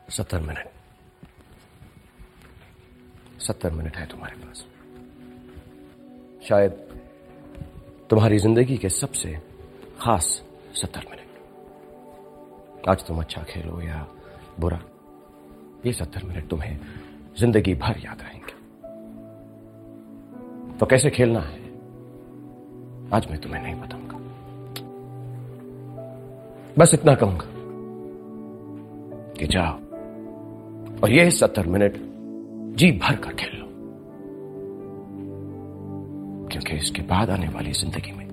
70 minute 70 minute है तुम्हारे पास। शायद तुम्हारी जिंदगी के सबसे खास 70 मिनट। आज तुम अच्छा खेलो या बुरा, ये 70 मिनट तुम्हें जिंदगी भर याद रहेंगे। तो कैसे खेलना है आज मैं तुम्हें नहीं बताऊंगा, बस इतना कहूंगा कि जाओ और ये 70 मिनट जी भर कर खेल लो, क्योंकि इसके बाद आने वाली जिंदगी में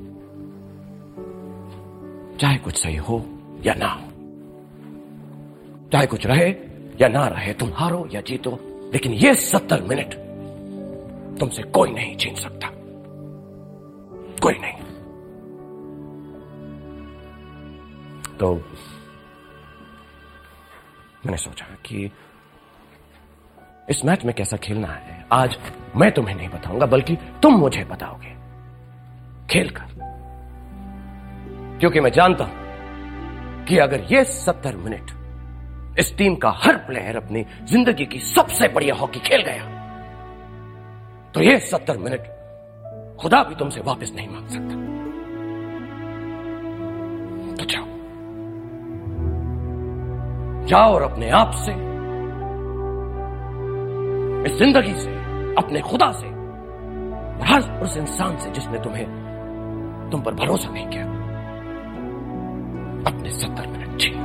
चाहे कुछ सही हो या ना हो, चाहे कुछ रहे या ना रहे, तुम हारो या जीतो, लेकिन ये 70 मिनट तुमसे कोई नहीं छीन सकता, कोई नहीं। तो मैंने सोचा कि इस मैच में कैसा खेलना है आज मैं तुम्हें नहीं बताऊंगा, बल्कि तुम मुझे बताओगे खेलकर, क्योंकि मैं जानता हूं कि अगर ये 70 मिनट इस टीम का हर प्लेयर अपनी जिंदगी की सबसे बढ़िया हॉकी खेल गया, तो ये 70 मिनट खुदा भी तुमसे वापस नहीं मांग सकता। तो जाओ जाओ और अपने आप से, इस जिंदगी से, अपने खुदा से, और हर उस इंसान से जिसने तुम पर भरोसा नहीं किया, अपने 70 मिनट छीन